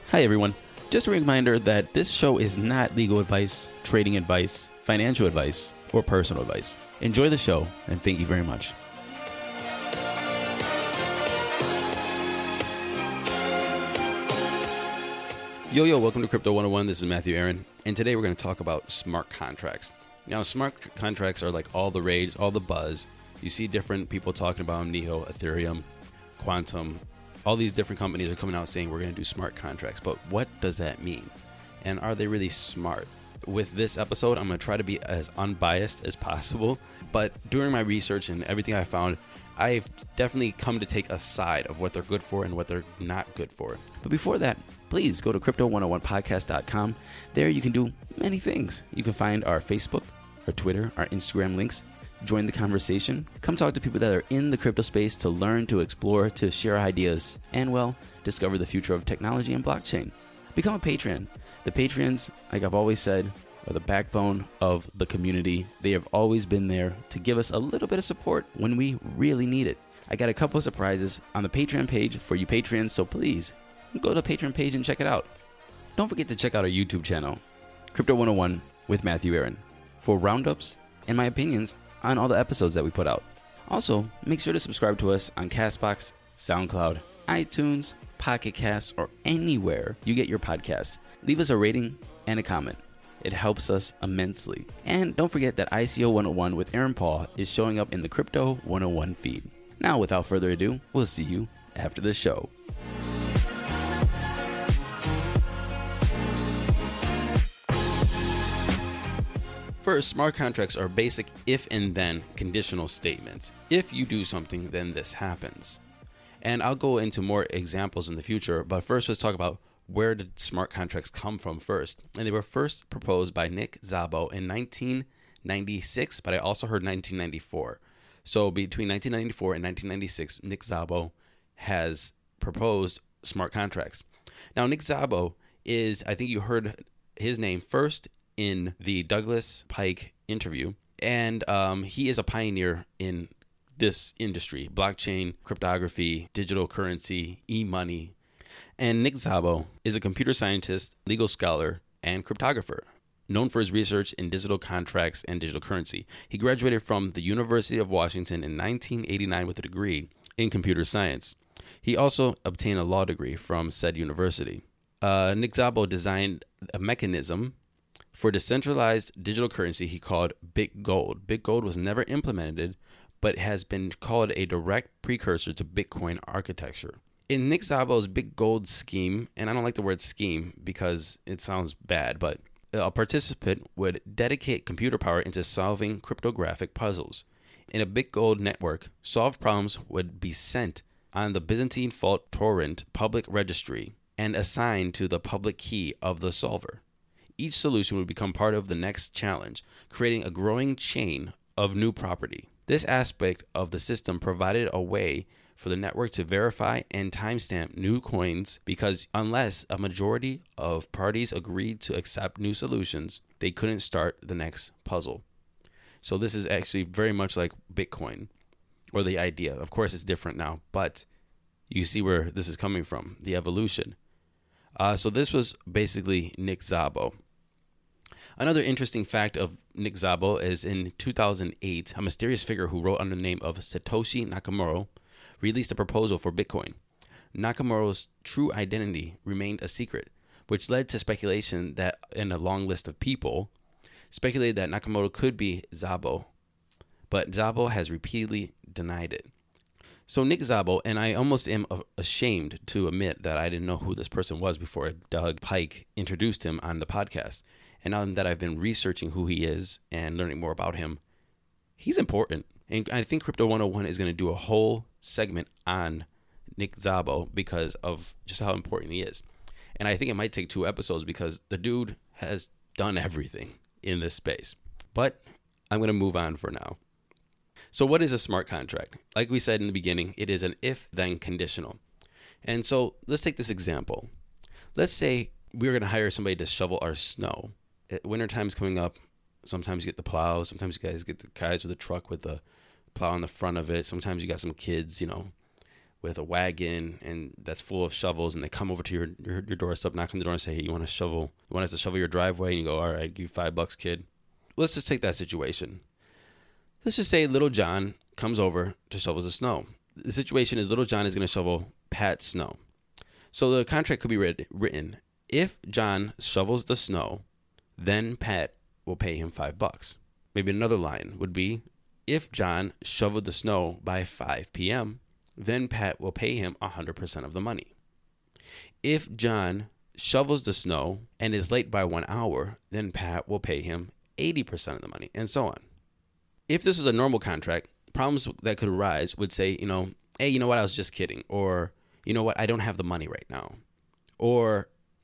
Hi, everyone. Just a reminder that this show is not legal advice, trading advice, financial advice, or personal advice. Enjoy the show, and thank you very much. Yo, welcome to Crypto 101. This is Matthew Aaron, and today we're going to talk about smart contracts. Now, smart contracts are like all the rage, all the buzz. You see different people talking about them, Neo, Ethereum, Quantum. All these different companies are coming out saying we're going to do smart contracts, but what does that mean? And are they really smart? With this episode, I'm going to try to be as unbiased as possible, but during my research and everything I found, I've definitely come to take a side of what they're good for and what they're not good for. But before that, please go to crypto101podcast.com. There you can do many things. You can find our Facebook, our Twitter, our Instagram links. Join the conversation. Come talk to people that are in the crypto space to learn, to explore, to share ideas, and, well, discover the future of technology and blockchain. Become a patron. The patrons, like I've always said, are the backbone of the community. They have always been there to give us a little bit of support when we really need it. I got a couple of surprises on the Patreon page for you patrons, so please go to the Patreon page and check it out. Don't forget to check out our YouTube channel, Crypto 101 with Matthew Aaron, for roundups and my opinions on all the episodes that we put out. Also, make sure to subscribe to us on CastBox, SoundCloud, iTunes, Pocket Casts, or anywhere you get your podcasts. Leave us a rating and a comment. It helps us immensely. And don't forget that ICO 101 with Aaron Paul is showing up in the Crypto 101 feed. Now, without further ado, we'll see you after the show. First, smart contracts are basic if and then conditional statements. If you do something, then this happens. And I'll go into more examples in the future, but first let's talk about where did smart contracts come from first. And they were first proposed by Nick Szabo in 1996, but I also heard 1994. So between 1994 and 1996, Nick Szabo has proposed smart contracts. Now, Nick Szabo is, I think you heard his name first in the Douglas Pike interview, and he is a pioneer in this industry: blockchain, cryptography, digital currency, e-money. And Nick Szabo is a computer scientist, legal scholar, and cryptographer, known for his research in digital contracts and digital currency. He graduated from the University of Washington in 1989 with a degree in computer science. He also obtained a law degree from said university. Nick Szabo designed a mechanism for decentralized digital currency he called BitGold. BitGold was never implemented, but has been called a direct precursor to Bitcoin architecture. In Nick Szabo's BitGold scheme, and I don't like the word scheme because it sounds bad, but a participant would dedicate computer power into solving cryptographic puzzles. In a BitGold network, solved problems would be sent on the Byzantine fault torrent public registry and assigned to the public key of the solver. Each solution would become part of the next challenge, creating a growing chain of new property. This aspect of the system provided a way for the network to verify and timestamp new coins, because unless a majority of parties agreed to accept new solutions, they couldn't start the next puzzle. So this is actually very much like Bitcoin, or the idea. Of course, it's different now, but you see where this is coming from, the evolution. So this was basically Nick Szabo. Another interesting fact of Nick Szabo is in 2008, a mysterious figure who wrote under the name of Satoshi Nakamoto released a proposal for Bitcoin. Nakamoto's true identity remained a secret, which led to speculation that, in a long list of people, speculated that Nakamoto could be Szabo, but Szabo has repeatedly denied it. So Nick Szabo, and I almost am ashamed to admit that I didn't know who this person was before Doug Pike introduced him on the podcast. And now that I've been researching who he is and learning more about him, he's important. And I think Crypto 101 is going to do a whole segment on Nick Szabo because of just how important he is. And I think it might take 2 episodes because the dude has done everything in this space. But I'm going to move on for now. So what is a smart contract? Like we said in the beginning, it is an if-then conditional. And so let's take this example. Let's say we're going to hire somebody to shovel our snow. Wintertime's coming up. Sometimes you get the plow. Sometimes you guys get the guys with a truck with the plow on the front of it. Sometimes you got some kids, with a wagon and that's full of shovels, and they come over to your doorstep, knock on the door and say, hey, you want us to shovel your driveway? And you go, all right, give you $5, kid. Let's just take that situation. Let's just say little John comes over to shovel the snow. The situation is little John is going to shovel Pat's snow. So the contract could be written, if John shovels the snow, then Pat will pay him $5. Maybe another line would be, if John shoveled the snow by 5 p.m., then Pat will pay him 100% of the money. If John shovels the snow and is late by 1 hour, then Pat will pay him 80% of the money, and so on. If this was a normal contract, problems that could arise would say, hey, you know what, I was just kidding. Or, you know what, I don't have the money right now. Or,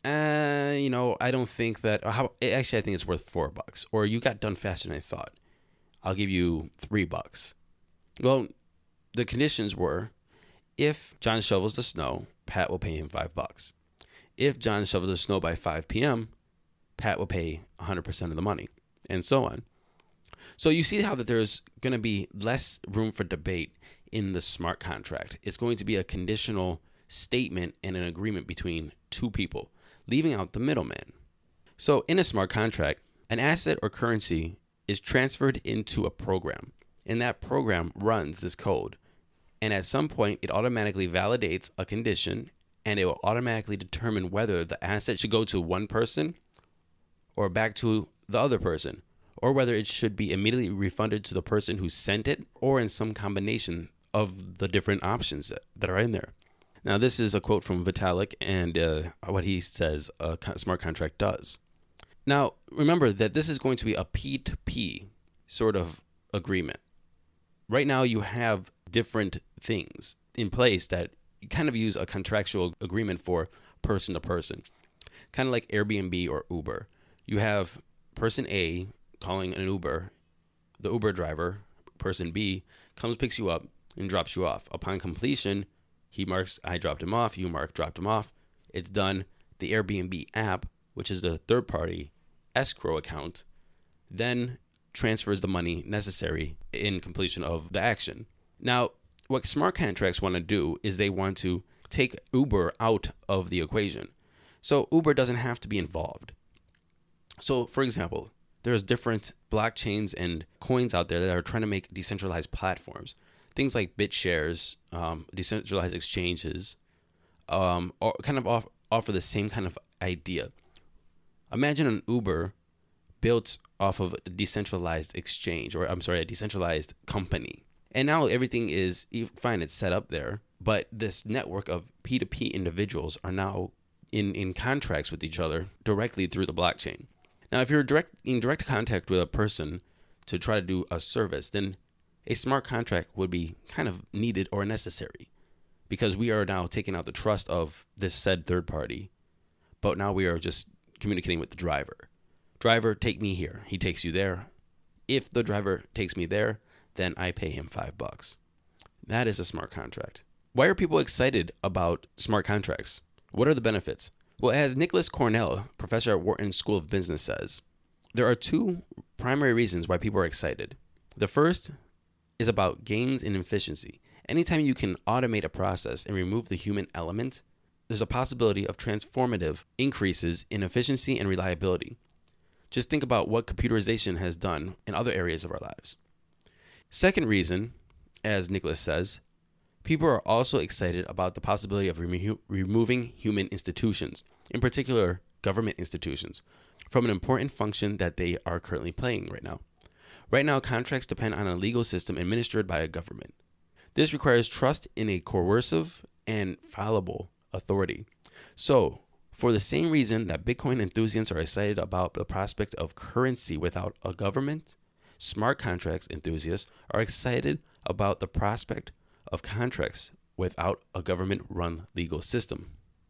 I don't think that, I think it's worth $4. Or you got done faster than I thought. I'll give you $3. Well, the conditions were, if John shovels the snow, Pat will pay him $5. If John shovels the snow by 5 p.m., Pat will pay 100% of the money, and so on. So you see how that there's going to be less room for debate in the smart contract. It's going to be a conditional statement and an agreement between two people, leaving out the middleman. So in a smart contract, an asset or currency is transferred into a program, and that program runs this code. And at some point, it automatically validates a condition, and it will automatically determine whether the asset should go to one person or back to the other person, or whether it should be immediately refunded to the person who sent it, or in some combination of the different options that are in there. Now, this is a quote from Vitalik and what he says a smart contract does. Now, remember that this is going to be a P2P sort of agreement. Right now, you have different things in place that you kind of use a contractual agreement for person to person, kind of like Airbnb or Uber. You have person A calling an Uber, the Uber driver, person B, comes, picks you up, and drops you off. Upon completion, he marks, I dropped him off, you mark, dropped him off. It's done. The Airbnb app, which is the third-party escrow account, then transfers the money necessary in completion of the action. Now, what smart contracts want to do is they want to take Uber out of the equation. So Uber doesn't have to be involved. So, for example, there's different blockchains and coins out there that are trying to make decentralized platforms. Things like BitShares, decentralized exchanges, or kind of offer the same kind of idea. Imagine an Uber built off of a decentralized exchange, or a decentralized company. And now everything is fine, it's set up there, but this network of P2P individuals are now in contracts with each other directly through the blockchain. Now, if you're in direct contact with a person to try to do a service, then a smart contract would be kind of needed or necessary, because we are now taking out the trust of this said third party, but now we are just communicating with the driver. Driver, take me here. He takes you there. If the driver takes me there, then I pay him $5. That is a smart contract. Why are people excited about smart contracts? What are the benefits? Well, as Nicholas Cornell, professor at Wharton School of Business, says, there are two primary reasons why people are excited. The first is about gains in efficiency. Anytime you can automate a process and remove the human element, there's a possibility of transformative increases in efficiency and reliability. Just think about what computerization has done in other areas of our lives. Second reason, as Nicholas says, people are also excited about the possibility of removing human institutions, in particular government institutions, from an important function that they are currently playing right now. Right now, contracts depend on a legal system administered by a government. This requires trust in a coercive and fallible authority. So, for the same reason that Bitcoin enthusiasts are excited about the prospect of currency without a government, smart contracts enthusiasts are excited about the prospect of contracts without a government-run legal system.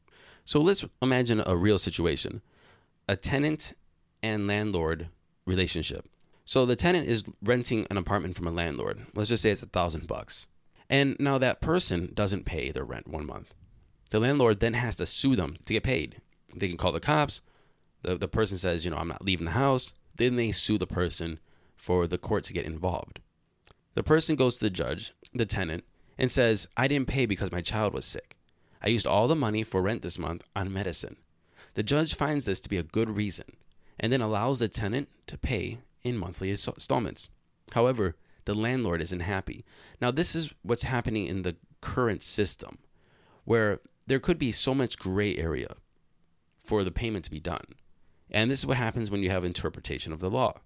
So let's imagine a real situation, a tenant and landlord relationship. So the tenant is renting an apartment from a landlord. Let's just say it's $1,000. And now that person doesn't pay their rent 1 month. The landlord then has to sue them to get paid. They can call the cops. The person says, I'm not leaving the house. Then they sue the person for the court to get involved. The person goes to the judge, the tenant, and says, I didn't pay because my child was sick. I used all the money for rent this month on medicine. The judge finds this to be a good reason and then allows the tenant to pay in monthly installments. However, the landlord isn't happy. Now, this is what's happening in the current system, where there could be so much gray area for the payment to be done. And this is what happens when you have interpretation of the law.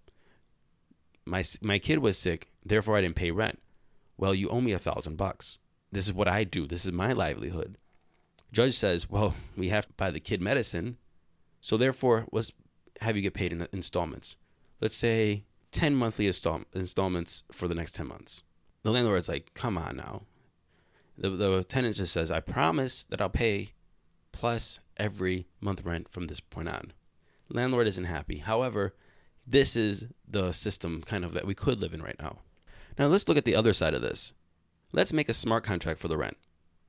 My kid was sick, therefore I didn't pay rent. Well, you owe me $1,000. This is what I do. This is my livelihood. Judge says, well, we have to buy the kid medicine, so therefore let's have you get paid in installments. Let's say 10 monthly installments for the next 10 months. The landlord's like, come on now. The tenant just says, I promise that I'll pay plus every month rent from this point on. Landlord isn't happy. However, this is the system kind of that we could live in right now. Now let's look at the other side of this. Let's make a smart contract for the rent.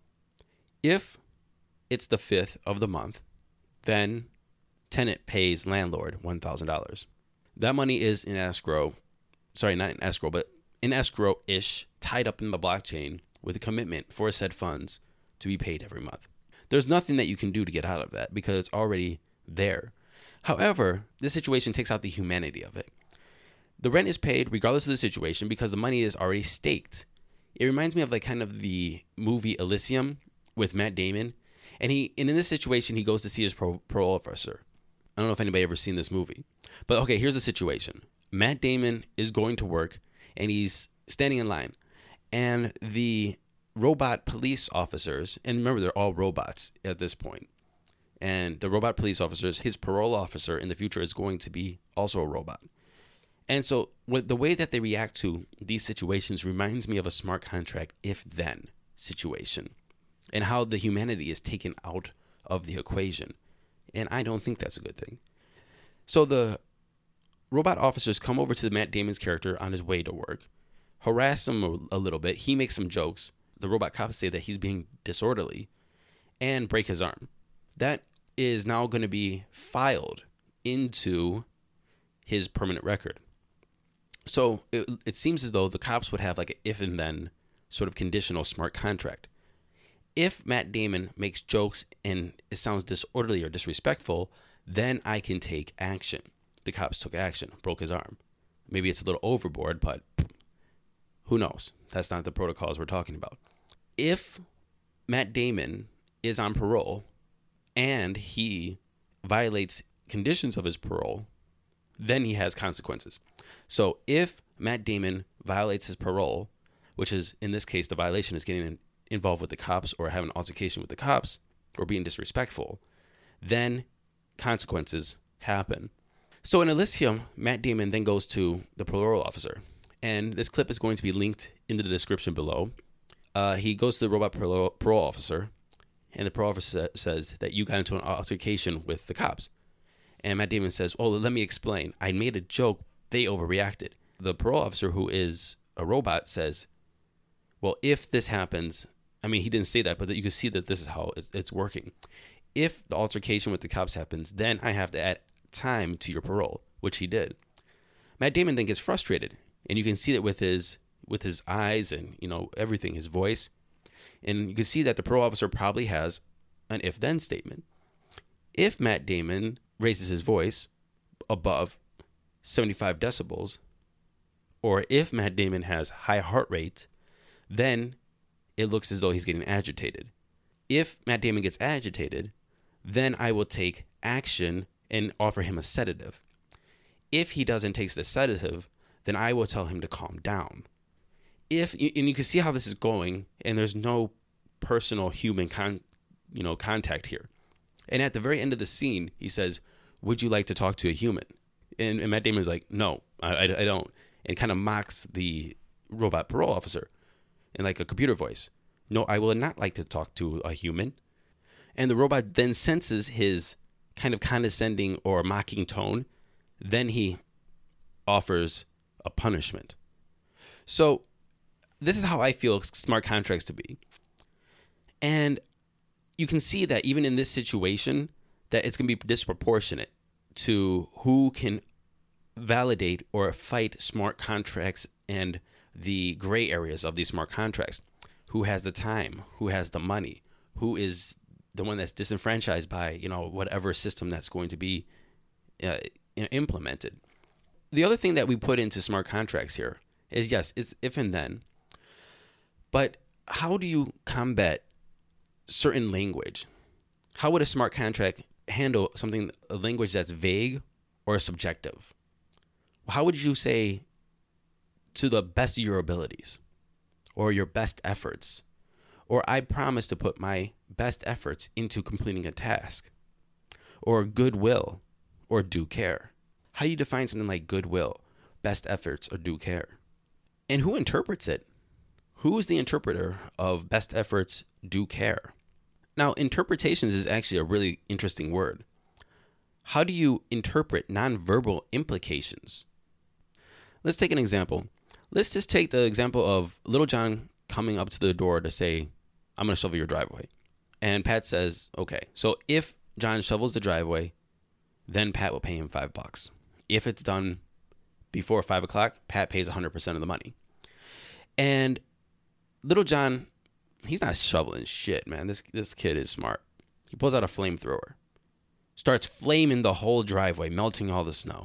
If it's the 5th of the month, then tenant pays landlord $1,000. That money is in escrow. Sorry, not in escrow, but in escrow-ish, tied up in the blockchain with a commitment for said funds to be paid every month. There's nothing that you can do to get out of that because it's already there. However, this situation takes out the humanity of it. The rent is paid regardless of the situation because the money is already staked. It reminds me of like kind of the movie Elysium with Matt Damon. And in this situation, he goes to see his parole officer. I don't know if anybody ever seen this movie. But okay, here's the situation. Matt Damon is going to work and he's standing in line. And the robot police officers, and remember they're all robots at this point. And the robot police officers, his parole officer in the future is going to be also a robot. And so the way that they react to these situations reminds me of a smart contract if-then situation and how the humanity is taken out of the equation. And I don't think that's a good thing. So the robot officers come over to Matt Damon's character on his way to work, harass him a little bit. He makes some jokes. The robot cops say that he's being disorderly and break his arm. That is now going to be filed into his permanent record. So it seems as though the cops would have like an if and then sort of conditional smart contract. If Matt Damon makes jokes and it sounds disorderly or disrespectful, then I can take action. The cops took action, broke his arm. Maybe it's a little overboard, but who knows? That's not the protocols we're talking about. If Matt Damon is on parole and he violates conditions of his parole, then he has consequences. So if Matt Damon violates his parole, which is in this case the violation is getting involved with the cops or having an altercation with the cops or being disrespectful, then consequences happen. So in Elysium, Matt Damon then goes to the parole officer. And this clip is going to be linked in the description below. He goes to the robot parole officer, and the parole officer says that you got into an altercation with the cops. And Matt Damon says, oh, let me explain. I made a joke. They overreacted. The parole officer, who is a robot, says, well, if this happens, I mean, he didn't say that, but you can see that this is how it's working. If the altercation with the cops happens, then I have to add time to your parole, which he did. Matt Damon then gets frustrated, and you can see that with his eyes and, everything, his voice. And you can see that the parole officer probably has an if-then statement. If Matt Damon raises his voice above 75 decibels, or if Matt Damon has high heart rate, then it looks as though he's getting agitated. If Matt Damon gets agitated, then I will take action and offer him a sedative. If he doesn't take the sedative, then I will tell him to calm down. And you can see how this is going, and there's no personal human contact here. And at the very end of the scene, he says, would you like to talk to a human? And Matt Damon's like, no, I don't. And kind of mocks the robot parole officer in like a computer voice. No, I will not like to talk to a human. And the robot then senses his kind of condescending or mocking tone. Then he offers a punishment. So this is how I feel smart contracts to be. And you can see that even in this situation, that it's going to be disproportionate to who can validate or fight smart contracts and the gray areas of these smart contracts. who has the time, who has the money, who is the one that's disenfranchised by, whatever system that's going to be implemented. The other thing that we put into smart contracts here is, yes, it's if and then, but how do you combat certain language? How would a smart contract handle a language that's vague or subjective? How would you say to the best of your abilities or your best efforts, or I promise to put my best efforts into completing a task, or goodwill or due care? How do you define something like goodwill, best efforts, or due care? And who interprets it? Who is the interpreter of best efforts, due care? Now, interpretations is actually a really interesting word. How do you interpret nonverbal implications? Let's take an example. Let's just take the example of Little John coming up to the door to say, I'm going to shovel your driveway. And Pat says, okay. So if John shovels the driveway, then Pat will pay him $5. If it's done before 5 o'clock, Pat pays 100% of the money. And Little John, he's not shoveling shit, man. This kid is smart. He pulls out a flamethrower, starts flaming the whole driveway, melting all the snow.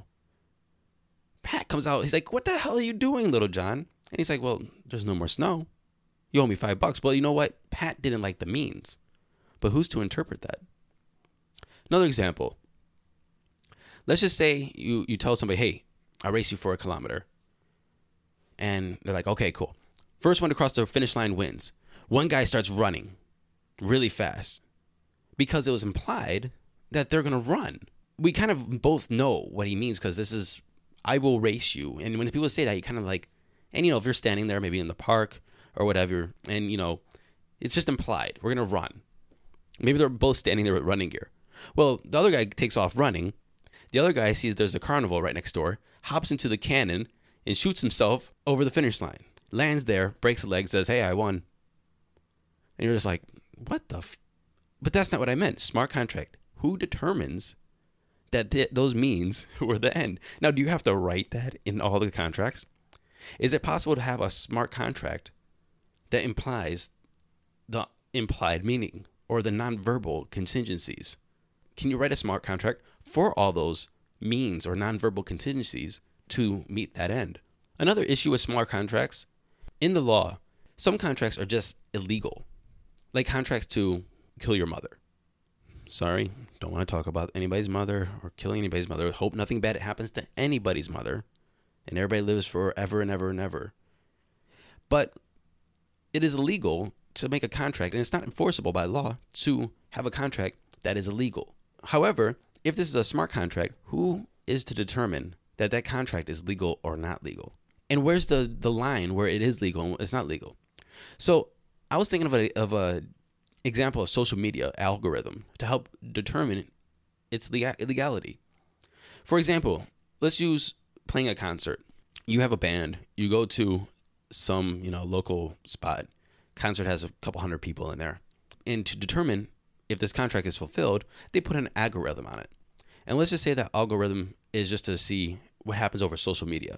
Pat comes out. He's like, what the hell are you doing, Little John? And he's like, well, there's no more snow. You owe me $5. Well, you know what? Pat didn't like the means. But who's to interpret that? Another example. Let's just say you tell somebody, hey, I'll race you for a kilometer. And they're like, okay, cool. First one to cross the finish line wins. One guy starts running really fast because it was implied that they're going to run. We kind of both know what he means because this is, I will race you. And when people say that, you kind of like, and if you're standing there maybe in the park or whatever, and it's just implied. We're going to run. Maybe they're both standing there with running gear. Well, the other guy takes off running. The other guy sees there's a carnival right next door, hops into the cannon, and shoots himself over the finish line. Lands there, breaks a leg, says, hey, I won. And you're just like, what the But that's not what I meant. Smart contract. Who determines that those means were the end? Now, do you have to write that in all the contracts? Is it possible to have a smart contract that implies the implied meaning or the nonverbal contingencies? Can you write a smart contract for all those means or nonverbal contingencies to meet that end? Another issue with smart contracts, in the law, some contracts are just illegal, like contracts to kill your mother. Sorry, don't want to talk about anybody's mother or killing anybody's mother. Hope nothing bad happens to anybody's mother, and everybody lives forever and ever and ever. But it is illegal to make a contract, and it's not enforceable by law to have a contract that is illegal. However, if this is a smart contract, who is to determine that that contract is legal or not legal? And where's the line where it is legal and it's not legal? So I was thinking of a example of social media algorithm to help determine its legality. For example, let's use playing a concert. You have a band. You go to some local spot. Concert has a couple hundred people in there. And to determine if this contract is fulfilled, they put an algorithm on it. And let's just say that algorithm is just to see what happens over social media.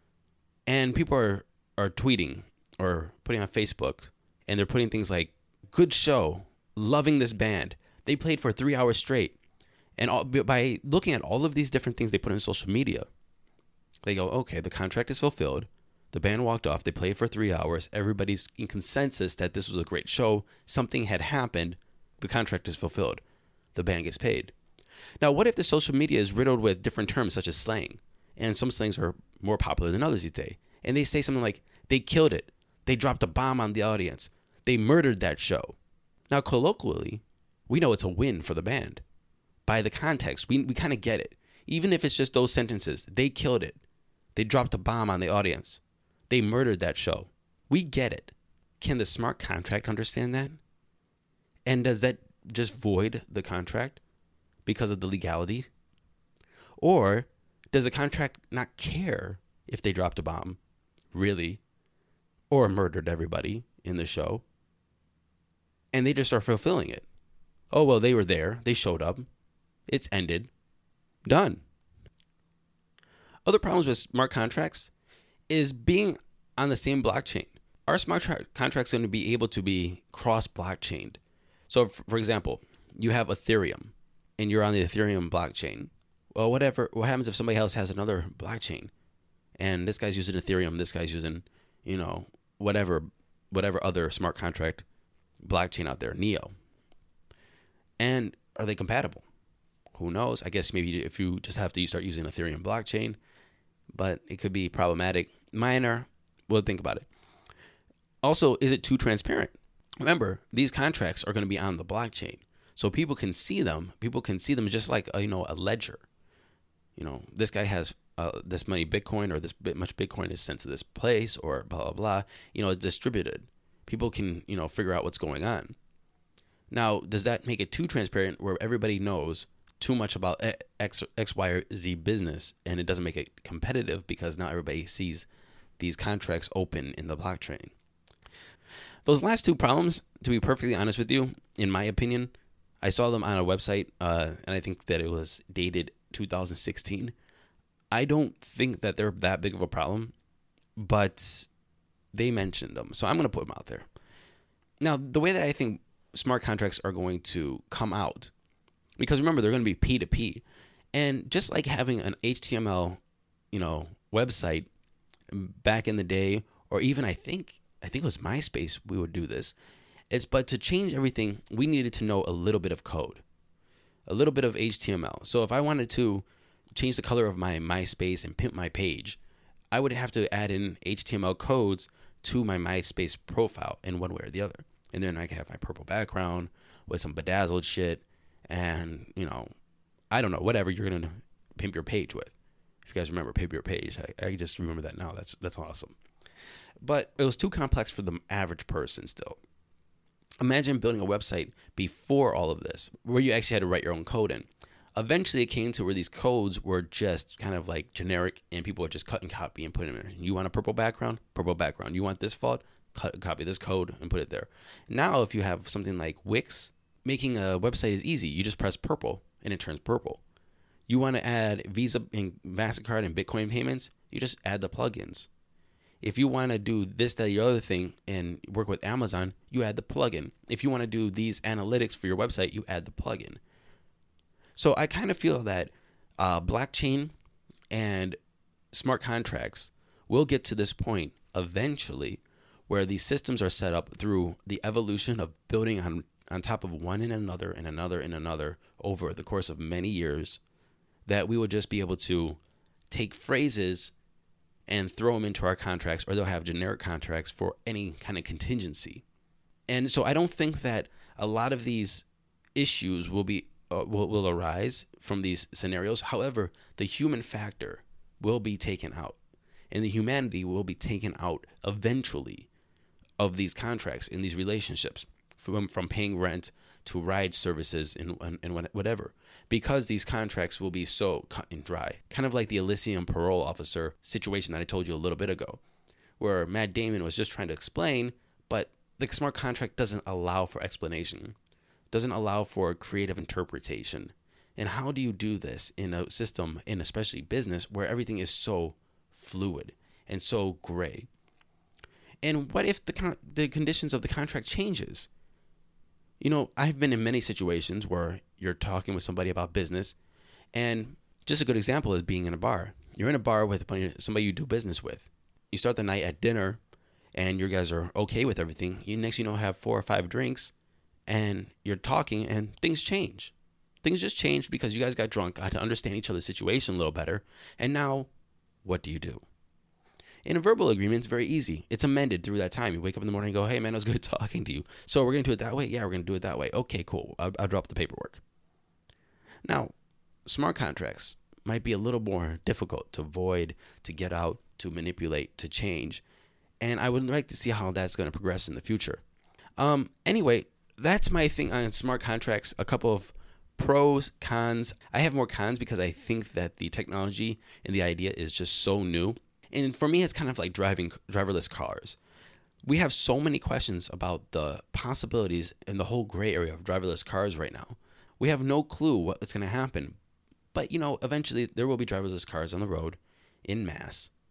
And people are tweeting or putting on Facebook, and they're putting things like, good show, loving this band. They played for 3 hours straight. And by looking at all of these different things they put in social media, they go, okay, the contract is fulfilled. The band walked off. They played for 3 hours. Everybody's in consensus that this was a great show. Something had happened. The contract is fulfilled. The band gets paid. Now, what if the social media is riddled with different terms such as slang? And some slangs are more popular than others these days. And they say something like, they killed it. They dropped a bomb on the audience. They murdered that show. Now, colloquially, we know it's a win for the band. By the context, we kind of get it. Even if it's just those sentences, they killed it. They dropped a bomb on the audience. They murdered that show. We get it. Can the smart contract understand that? And does that just void the contract because of the legality? Or does the contract not care if they dropped a bomb, really, or murdered everybody in the show, and they just are fulfilling it? Oh, well, they were there. They showed up. It's ended. Done. Other problems with smart contracts is being on the same blockchain. Are contracts going to be able to be cross-blockchained? So, for example, you have Ethereum, and you're on the Ethereum blockchain. Well, what happens if somebody else has another blockchain, and this guy's using Ethereum, this guy's using, whatever other smart contract blockchain out there, Neo. And are they compatible? Who knows? I guess maybe if you just have to start using Ethereum blockchain, but it could be problematic. Minor, we'll think about it. Also, is it too transparent? Remember, these contracts are going to be on the blockchain, so people can see them. People can see them just like a ledger. This guy has this many Bitcoin, or this much Bitcoin is sent to this place, or blah blah blah. It's distributed. People can figure out what's going on. Now, does that make it too transparent, where everybody knows too much about X, Y, or Z business, and it doesn't make it competitive because now everybody sees these contracts open in the blockchain? Those last two problems, to be perfectly honest with you, in my opinion, I saw them on a website, and I think that it was dated 2016. I don't think that they're that big of a problem, but they mentioned them, so I'm going to put them out there. Now, the way that I think smart contracts are going to come out, because remember, they're going to be P2P, and just like having an HTML, website back in the day, or even I think it was MySpace, we would do this. But to change everything, we needed to know a little bit of code, a little bit of HTML. So if I wanted to change the color of my MySpace and pimp my page, I would have to add in HTML codes to my MySpace profile in one way or the other. And then I could have my purple background with some bedazzled shit and, I don't know, whatever you're going to pimp your page with. If you guys remember Pimp Your Page, I just remember that now. That's awesome. But it was too complex for the average person still. Imagine building a website before all of this, where you actually had to write your own code in. Eventually, it came to where these codes were just kind of like generic, and people would just cut and copy and put them in. You want a purple background? Purple background. You want this font? Copy this code and put it there. Now, if you have something like Wix, making a website is easy. You just press purple, and it turns purple. You want to add Visa and MasterCard and Bitcoin payments? You just add the plugins. If you want to do this, that, or the other thing and work with Amazon, you add the plugin. If you want to do these analytics for your website, you add the plugin. So I kind of feel that blockchain and smart contracts will get to this point eventually where these systems are set up through the evolution of building on top of one and another and another and another over the course of many years, that we will just be able to take phrases and throw them into our contracts, or they'll have generic contracts for any kind of contingency. And so I don't think that a lot of these issues will arise from these scenarios. However, the human factor will be taken out, and the humanity will be taken out eventually of these contracts in these relationships, from paying rent to ride services and whatever, because these contracts will be so cut and dry. Kind of like the Elysium parole officer situation that I told you a little bit ago, where Matt Damon was just trying to explain, but the smart contract doesn't allow for explanation, doesn't allow for creative interpretation. And how do you do this in a system, in especially business, where everything is so fluid and so gray? And what if the conditions of the contract changes? I've been in many situations where you're talking with somebody about business, and just a good example is being in a bar. You're in a bar with somebody you do business with. You start the night at dinner, and you guys are okay with everything. Next have 4 or 5 drinks, and you're talking, and things change. Things just change because you guys got drunk, got to understand each other's situation a little better, and now, what do you do? In a verbal agreement, it's very easy. It's amended through that time. You wake up in the morning and go, hey, man, it was good talking to you. So we're going to do it that way? Yeah, we're going to do it that way. Okay, cool. I'll drop the paperwork. Now, smart contracts might be a little more difficult to void, to get out, to manipulate, to change. And I would like to see how that's going to progress in the future. Anyway, that's my thing on smart contracts. A couple of pros, cons. I have more cons because I think that the technology and the idea is just so new. And for me, it's kind of like driving driverless cars. We have so many questions about the possibilities in the whole gray area of driverless cars right now. We have no clue what's going to happen. But, eventually there will be driverless cars on the road in mass.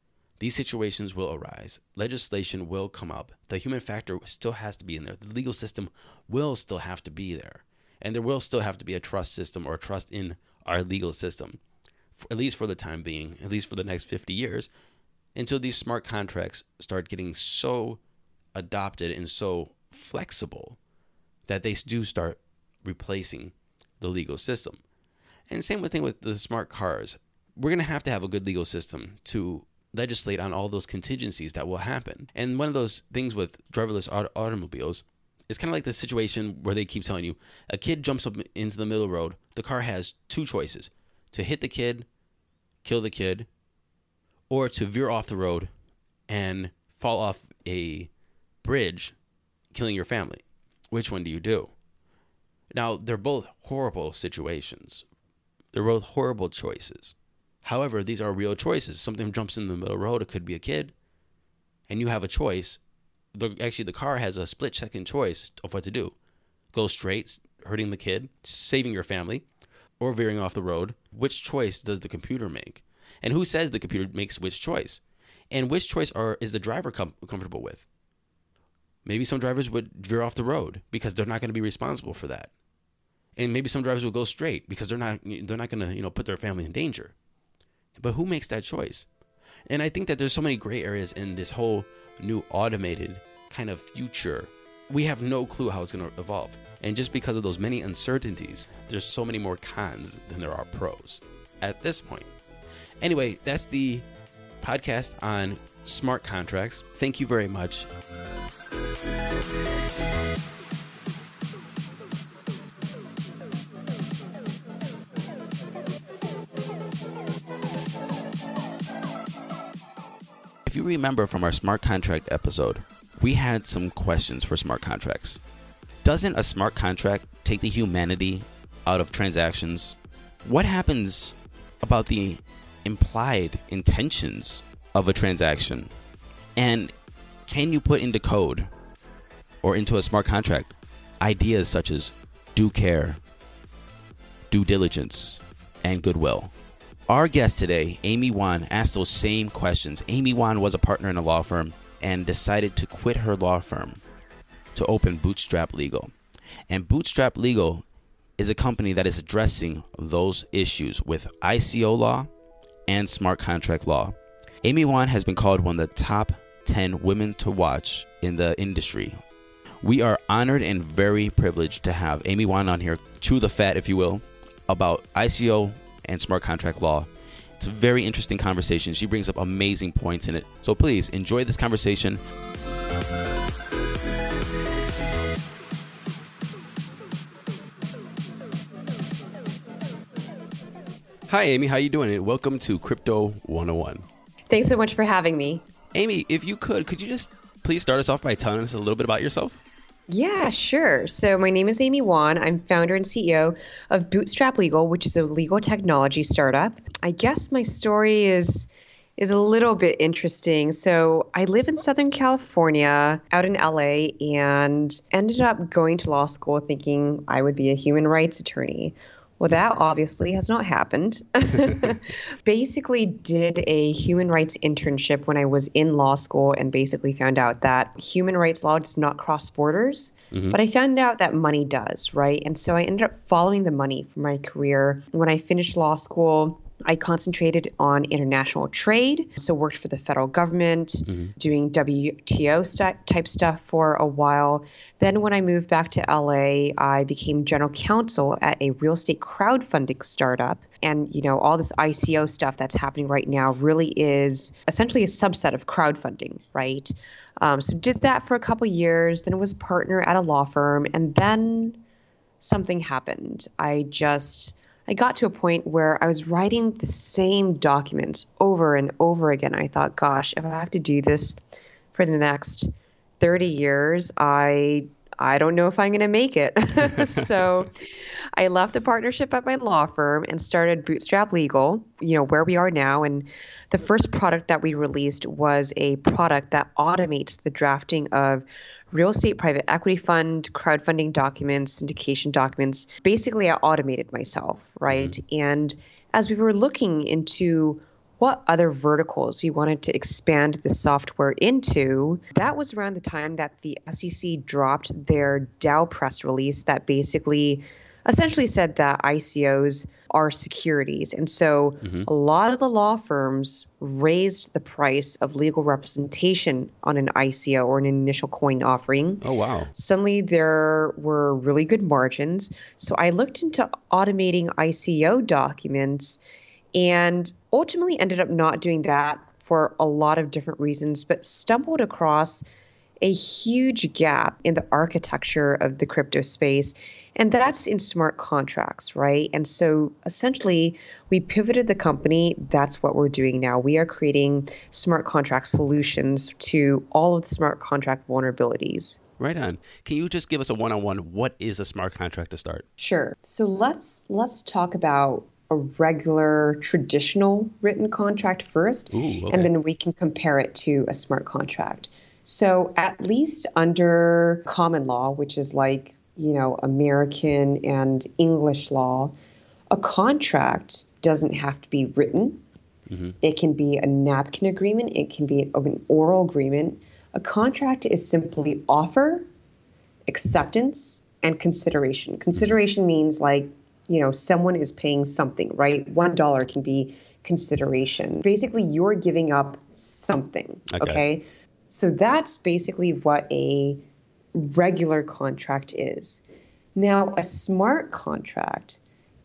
these situations will arise. Legislation will come up. The human factor still has to be in there. The legal system will still have to be there. And there will still have to be a trust system or a trust in our legal system, at least for the time being, at least for the next 50 years, until these smart contracts start getting so adopted and so flexible that they do start replacing the legal system. And same thing with the smart cars. We're going to have a good legal system to legislate on all those contingencies that will happen. And one of those things with driverless automobiles is kind of like the situation where they keep telling you a kid jumps up into the middle of the road. The car has two choices: to hit the kid, kill the kid, or to veer off the road and fall off a bridge, killing your family. Which one do you do? Now, they're both horrible situations. They're both horrible choices. However, these are real choices. Something jumps in the middle of the road. It could be a kid. And you have a choice. Actually, the car has a split-second choice of what to do. Go straight, hurting the kid, saving your family, or veering off the road. Which choice does the computer make? And who says the computer makes which choice? And which choice is the driver comfortable with? Maybe some drivers would veer off the road because they're not going to be responsible for that. And maybe some drivers will go straight because they're not going to put their family in danger. But who makes that choice? And I think that there's so many gray areas in this whole new automated kind of future. We have no clue how it's going to evolve. And just because of those many uncertainties, there's so many more cons than there are pros at this point. Anyway, that's the podcast on smart contracts. Thank you very much. If you remember from our smart contract episode, we had some questions for smart contracts. Doesn't a smart contract take the humanity out of transactions? What happens about the implied intentions of a transaction? And can you put into code or into a smart contract ideas such as due care, due diligence, and goodwill? Our guest today, Amy Wan, asked those same questions. Amy Wan was a partner in a law firm and decided to quit her law firm to open Bootstrap Legal. And Bootstrap Legal is a company that is addressing those issues with ICO law and smart contract law. Amy Wan has been called one of the top 10 women to watch in the industry. We are honored and very privileged to have Amy Wan on here, chew the fat, if you will, about ICO and smart contract law. It's a very interesting conversation. She brings up amazing points in it. So please enjoy this conversation. Hi, Amy. How you doing? Welcome to Crypto 101. Thanks so much for having me. Amy, if you could you just please start us off by telling us a little bit about yourself? Yeah, sure. So my name is Amy Wan. I'm founder and CEO of Bootstrap Legal, which is a legal technology startup. I guess my story is a little bit interesting. So I live in Southern California, out in LA, and ended up going to law school thinking I would be a human rights attorney. Well, that obviously has not happened. Basically did a human rights internship when I was in law school and basically found out that human rights law does not cross borders. Mm-hmm. But I found out that money does, right? And so I ended up following the money for my career. When I finished law school, I concentrated on international trade, so worked for the federal government, doing WTO type stuff for a while. Then when I moved back to LA, I became general counsel at a real estate crowdfunding startup. And, all this ICO stuff that's happening right now really is essentially a subset of crowdfunding, right? So did that for a couple years, then was a partner at a law firm, and then something happened. I got to a point where I was writing the same documents over and over again. I thought, gosh, if I have to do this for the next 30 years, I don't know if I'm going to make it. So I left the partnership at my law firm and started Bootstrap Legal, where we are now. And the first product that we released was a product that automates the drafting of real estate private equity fund, crowdfunding documents, syndication documents. Basically, I automated myself, right? Mm-hmm. And as we were looking into what other verticals we wanted to expand the software into, that was around the time that the SEC dropped their Dow press release that basically essentially said that ICOs are securities. And so a lot of the law firms raised the price of legal representation on an ICO or an initial coin offering. Oh, wow. Suddenly there were really good margins. So I looked into automating ICO documents and ultimately ended up not doing that for a lot of different reasons, but stumbled across a huge gap in the architecture of the crypto space. And that's in smart contracts, right? And so essentially, we pivoted the company. That's what we're doing now. We are creating smart contract solutions to all of the smart contract vulnerabilities. Right on. Can you just give us a one-on-one? What is a smart contract to start? Sure. So let's talk about a regular traditional written contract first, Ooh, okay. and then we can compare it to a smart contract. So at least under common law, which is like, American and English law, a contract doesn't have to be written. It can be a napkin agreement. It can be an oral agreement. A contract is simply offer, acceptance, and consideration. Consideration means someone is paying something, right? $1 can be consideration. Basically, you're giving up something, okay? So that's basically what a regular contract is. Now, a smart contract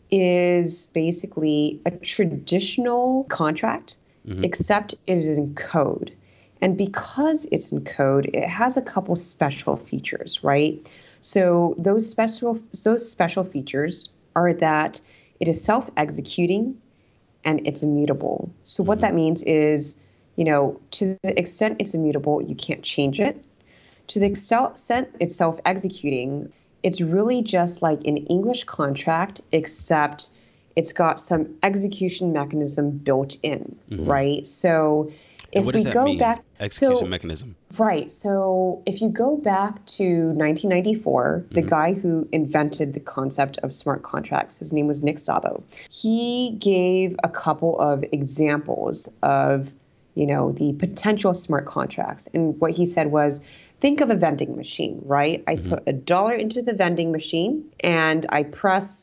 is basically a traditional contract, except it is in code. And because it's in code, it has a couple special features, right? So those special features are that it is self-executing and it's immutable. So what that means is, to the extent it's immutable, you can't change it. To the extent it's self-executing, it's really just like an English contract, except it's got some execution mechanism built in, right? So if we go back, execution mechanism. Right. So if you go back to 1994, the guy who invented the concept of smart contracts, his name was Nick Szabo. He gave a couple of examples of, the potential smart contracts. And what he said was, think of a vending machine, right? I put $1 into the vending machine and I press,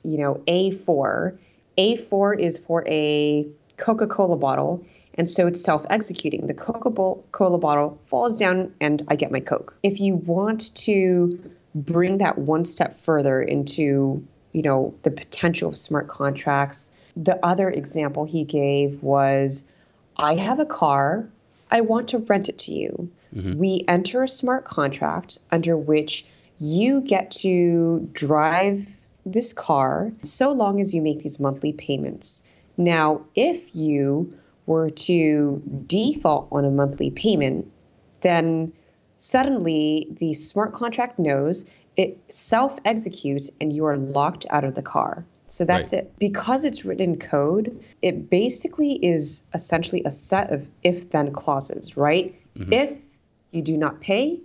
A4. A4 is for a Coca-Cola bottle. And so it's self-executing. The Coca-Cola bottle falls down and I get my Coke. If you want to bring that one step further into, the potential of smart contracts, the other example he gave was, I have a car, I want to rent it to you. We enter a smart contract under which you get to drive this car so long as you make these monthly payments. Now, if you were to default on a monthly payment, then suddenly the smart contract knows, it self-executes, and you are locked out of the car. So that's it. Because it's written in code, it basically is essentially a set of if-then clauses, right? If you do not pay,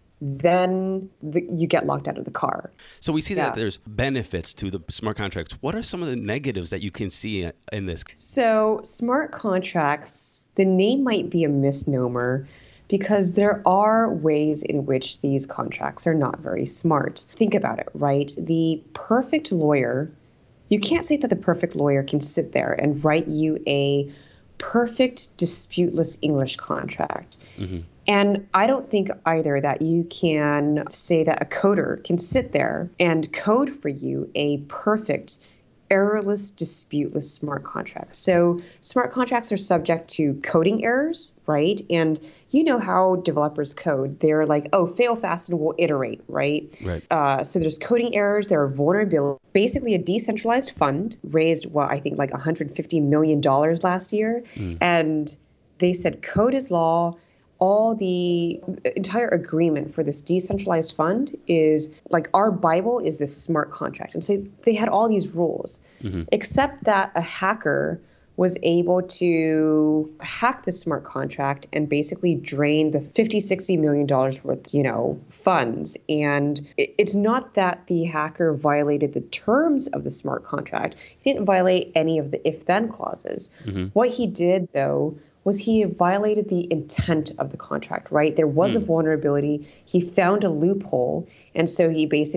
then you get locked out of the car. So we see that there's benefits to the smart contracts. What are some of the negatives that you can see in this? So smart contracts, the name might be a misnomer because there are ways in which these contracts are not very smart. Think about it, right? The perfect lawyer, you can't say that the perfect lawyer can sit there and write you a perfect disputeless English contract. And I don't think either that you can say that a coder can sit there and code for you a perfect errorless, disputeless smart contract. So smart contracts are subject to coding errors, right? And you know how developers code. They're like, oh, fail fast and we'll iterate, right? So there's coding errors. There are vulnerabilities. Basically, a decentralized fund raised, I think like $150 million last year. And they said code is law. All the entire agreement for this decentralized fund is like our Bible is this smart contract. And so they had all these rules, except that a hacker was able to hack the smart contract and basically drain the $50-60 million worth, funds. And it's not that the hacker violated the terms of the smart contract. He didn't violate any of the if-then clauses. What he did, though, was he violated the intent of the contract, right? There was a vulnerability. He found a loophole. And so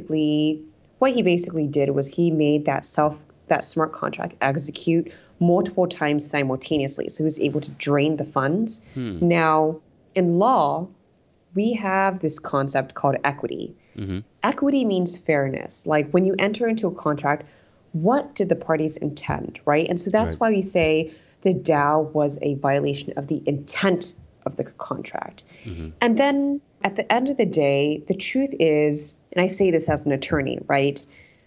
what he basically did was he made that smart contract execute multiple times simultaneously. So he was able to drain the funds. Now, in law, we have this concept called equity. Equity means fairness. Like when you enter into a contract, what did the parties intend, right? And so that's why we say the DAO was a violation of the intent of the contract. And then at the end of the day, the truth is, and I say this as an attorney, right?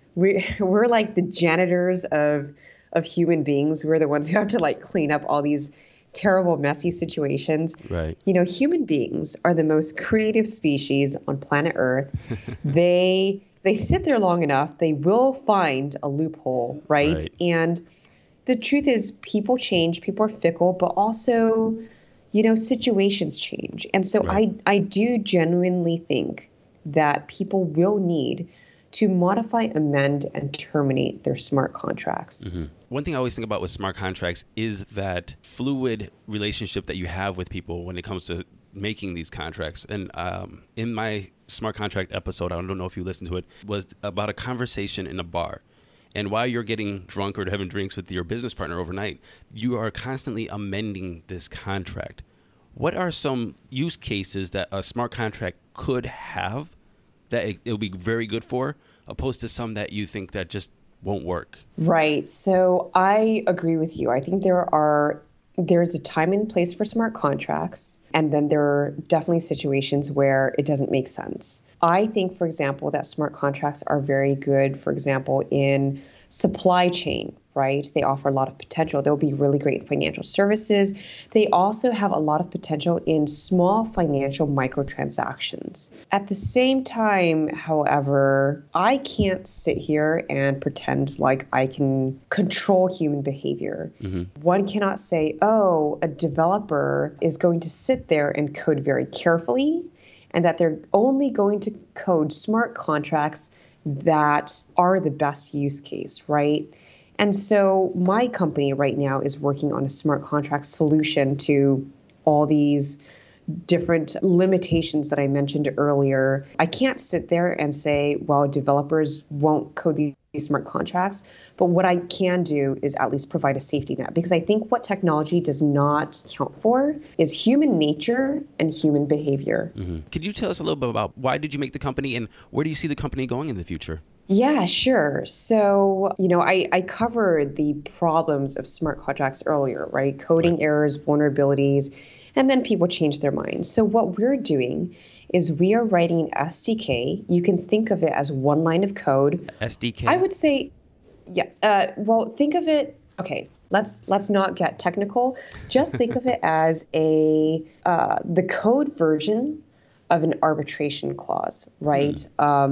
We're like the janitors of human beings. We're the ones who have to like clean up all these terrible, messy situations. Right. Human beings are the most creative species on planet Earth. They sit there long enough, they will find a loophole, right? And the truth is people change, people are fickle, but also, situations change. And so I do genuinely think that people will need to modify, amend, and terminate their smart contracts. One thing I always think about with smart contracts is that fluid relationship that you have with people when it comes to making these contracts. And in my smart contract episode, I don't know if you listened to it, was about a conversation in a bar. And while you're getting drunk or having drinks with your business partner overnight, you are constantly amending this contract. What are some use cases that a smart contract could have that it'll be very good for, opposed to some that you think that just won't work? Right. So I agree with you. I think there's a time and place for smart contracts, and then there are definitely situations where it doesn't make sense. I think, for example, that smart contracts are very good, for example, in supply chain, right? They offer a lot of potential. They'll be really great in financial services. They also have a lot of potential in small financial microtransactions. At the same time, however, I can't sit here and pretend like I can control human behavior. One cannot say, a developer is going to sit there and code very carefully, and that they're only going to code smart contracts that are the best use case, right? And so my company right now is working on a smart contract solution to all these different limitations that I mentioned earlier. I can't sit there and say, well, developers won't code these smart contracts. But what I can do is at least provide a safety net, because I think what technology does not account for is human nature and human behavior. Could you tell us a little bit about why did you make the company and where do you see the company going in the future? Yeah, sure. So, I covered the problems of smart contracts earlier, right? Coding errors, vulnerabilities, and then people change their minds. So what we're doing is we are writing an SDK. You can think of it as one line of code. SDK? I would say, yes. Think of it. Okay, let's not get technical. Just think of it as the code version of an arbitration clause, right?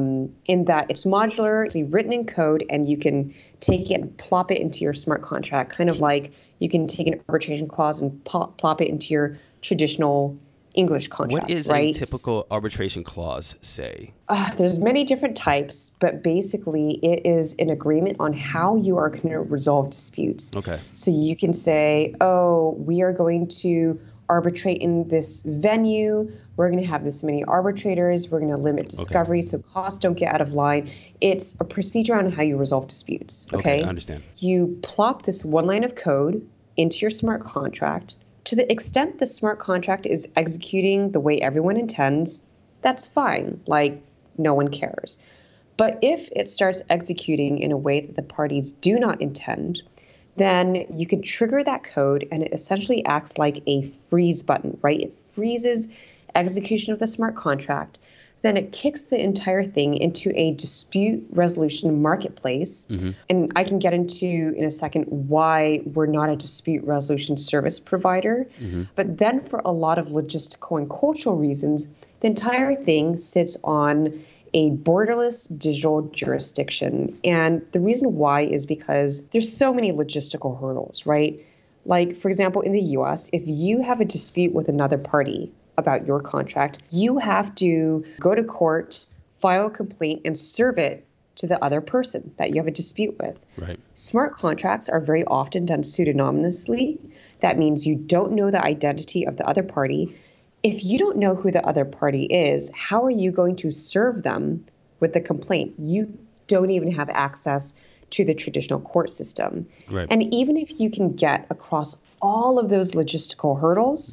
In that it's modular, it's written in code, and you can take it and plop it into your smart contract, kind of like you can take an arbitration clause and plop it into your traditional English contract. What is a typical arbitration clause say? There's many different types, but basically it is an agreement on how you are going to resolve disputes. Okay. So you can say, we are going to arbitrate in this venue. We're going to have this many arbitrators. We're going to limit discovery so costs don't get out of line. It's a procedure on how you resolve disputes. Okay, I understand. You plop this one line of code into your smart contract. To the extent the smart contract is executing the way everyone intends, that's fine. Like, no one cares. But if it starts executing in a way that the parties do not intend, then you can trigger that code, and it essentially acts like a freeze button, right? It freezes execution of the smart contract. Then it kicks the entire thing into a dispute resolution marketplace. And I can get into in a second why we're not a dispute resolution service provider. But then for a lot of logistical and cultural reasons, the entire thing sits on a borderless digital jurisdiction. And the reason why is because there's so many logistical hurdles, right? Like, for example, in the US, if you have a dispute with another party about your contract, you have to go to court, file a complaint, and serve it to the other person that you have a dispute with. Right. Smart contracts are very often done pseudonymously. That means you don't know the identity of the other party. If you don't know who the other party is, how are you going to serve them with the complaint? You don't even have access to the traditional court system. Right. And even if you can get across all of those logistical hurdles,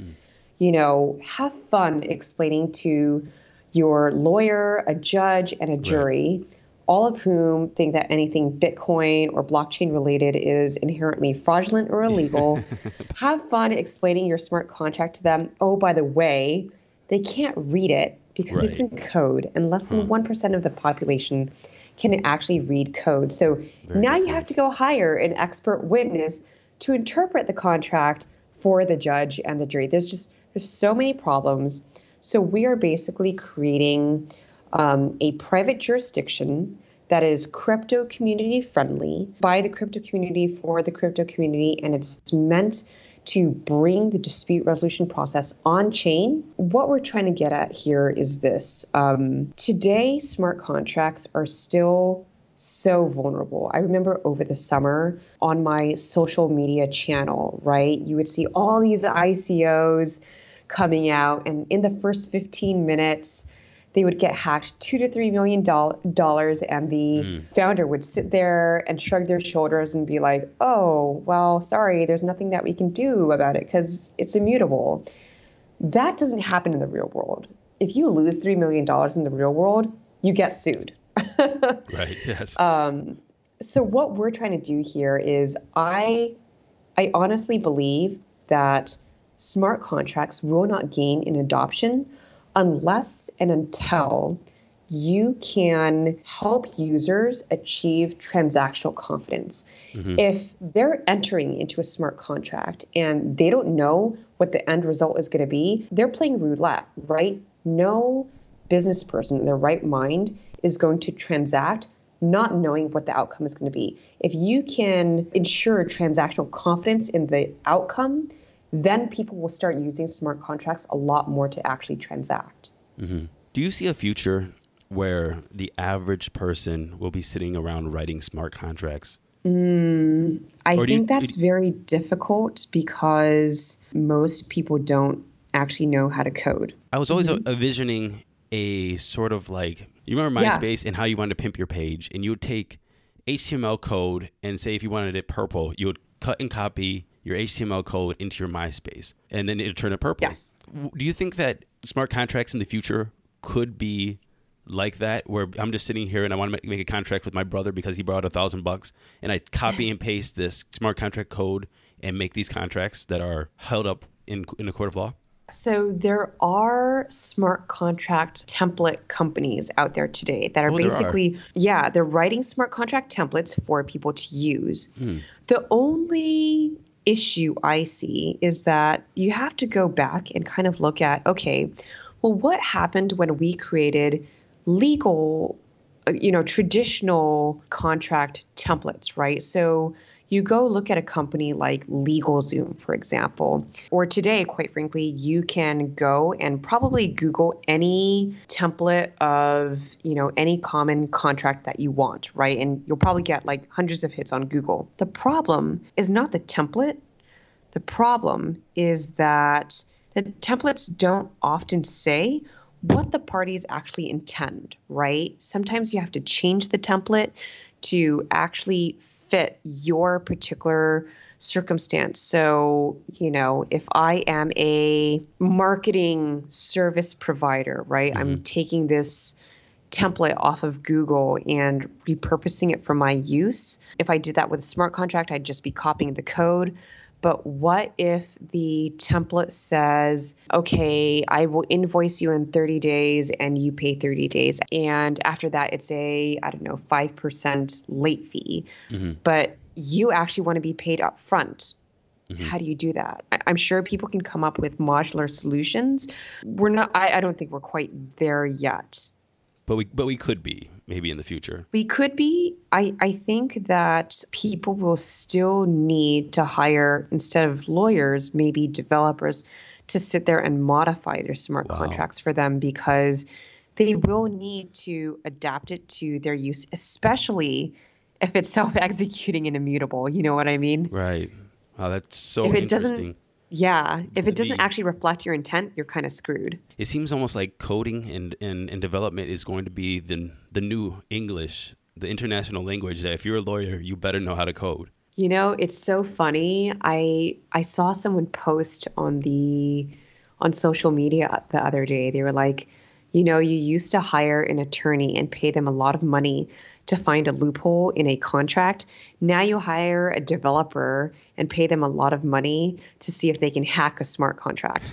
have fun explaining to your lawyer, a judge, and a jury, all of whom think that anything Bitcoin or blockchain related is inherently fraudulent or illegal. Have fun explaining your smart contract to them. Oh, by the way, they can't read it because it's in code, and less than 1% of the population can actually read code. So now you have to go hire an expert witness to interpret the contract for the judge and the jury. There's so many problems. So we are basically creating a private jurisdiction that is crypto community friendly by the crypto community for the crypto community, and it's meant to bring the dispute resolution process on chain. What we're trying to get at here is this. Today, smart contracts are still so vulnerable. I remember over the summer on my social media channel, right, you would see all these ICOs coming out, and in the first 15 minutes, they would get hacked $2 to $3 million, and the founder would sit there and shrug their shoulders and be like, oh, well, sorry, there's nothing that we can do about it because it's immutable. That doesn't happen in the real world. If you lose $3 million in the real world, you get sued. Right, yes. So what we're trying to do here is I honestly believe that smart contracts will not gain in adoption unless and until you can help users achieve transactional confidence. If they're entering into a smart contract and they don't know what the end result is going to be, they're playing roulette, right? No business person in their right mind is going to transact not knowing what the outcome is going to be. If you can ensure transactional confidence in the outcome, then people will start using smart contracts a lot more to actually transact. Do you see a future where the average person will be sitting around writing smart contracts? I think that's very difficult because most people don't actually know how to code. I was always envisioning a sort of like, you remember MySpace and how you wanted to pimp your page, and you would take HTML code and say if you wanted it purple, you would cut and copy your HTML code into your MySpace, and then it would turn it purple. Yes. Do you think that smart contracts in the future could be like that, where I'm just sitting here and I want to make a contract with my brother because he brought $1,000, and I copy and paste this smart contract code and make these contracts that are held up in a court of law? So there are smart contract template companies out there today that are basically, they're writing smart contract templates for people to use. The only issue I see is that you have to go back and kind of look at, okay, well, what happened when we created legal, traditional contract templates, right? So you go look at a company like LegalZoom, for example, or today, quite frankly, you can go and probably Google any template of, any common contract that you want, right? And you'll probably get like hundreds of hits on Google. The problem is not the template. The problem is that the templates don't often say what the parties actually intend, right? Sometimes you have to change the template to actually fit your particular circumstance. So, if I am a marketing service provider, right, I'm taking this template off of Google and repurposing it for my use. If I did that with a smart contract, I'd just be copying the code. But what if the template says, okay, I will invoice you in 30 days and you pay 30 days. And after that, it's a, 5% late fee. But you actually want to be paid up front. How do you do that? I'm sure people can come up with modular solutions. We're not, I don't think we're quite there yet. But we could be. maybe in the future. We could be. I think that people will still need to hire, instead of lawyers, maybe developers to sit there and modify their smart contracts for them, because they will need to adapt it to their use, especially if it's self-executing and immutable. You know what I mean? Right. Wow, that's so If it interesting. if it doesn't actually reflect your intent, you're kind of screwed. It seems almost like coding and development is going to be the new English, the international language, that if you're a lawyer, you better know how to code. You know, it's so funny. I saw someone post on social media the other day. They were like, you know, you used to hire an attorney and pay them a lot of money to find a loophole in a contract. Now you hire a developer and pay them a lot of money to see if they can hack a smart contract.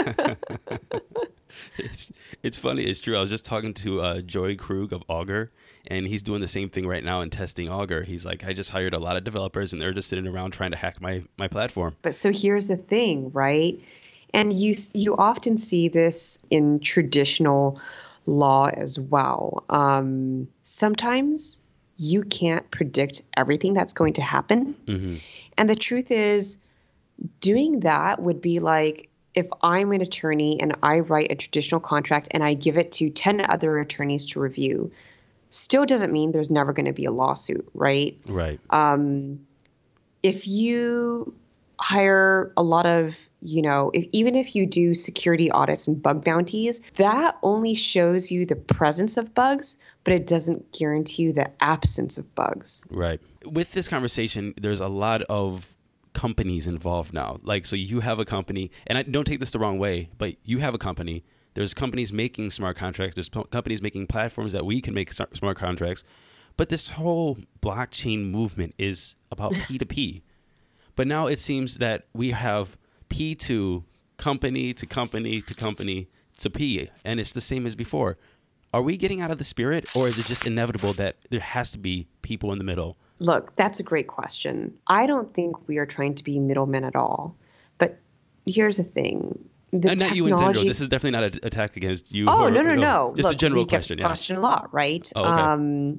It's funny. It's true. I was just talking to Joey Krug of Augur, and he's doing the same thing right now in testing Augur. He's like, I just hired a lot of developers, and they're just sitting around trying to hack my platform. But so here's the thing, right? And you often see this in traditional law as well. Sometimes you can't predict everything that's going to happen. Mm-hmm. And the truth is, doing that would be like, if I'm an attorney and I write a traditional contract and I give it to 10 other attorneys to review, still doesn't mean there's never going to be a lawsuit, right? Right. If you hire a lot of, even if you do security audits and bug bounties, that only shows you the presence of bugs, but it doesn't guarantee you the absence of bugs. Right. With this conversation, there's a lot of companies involved now. Like, so you have a company, and I don't take this the wrong way, but you have a company. There's companies making smart contracts. There's companies making platforms that we can make smart contracts. But this whole blockchain movement is about P2P. But now it seems that we have P2, company to company to company to P, and it's the same as before. Are we getting out of the spirit, or is it just inevitable that there has to be people in the middle? Look, that's a great question. I don't think we are trying to be middlemen at all. But here's the thing. Not you in general. This is definitely not an attack against you. Oh, no. Just Look, a general we get question. This question a lot, right? Oh, okay.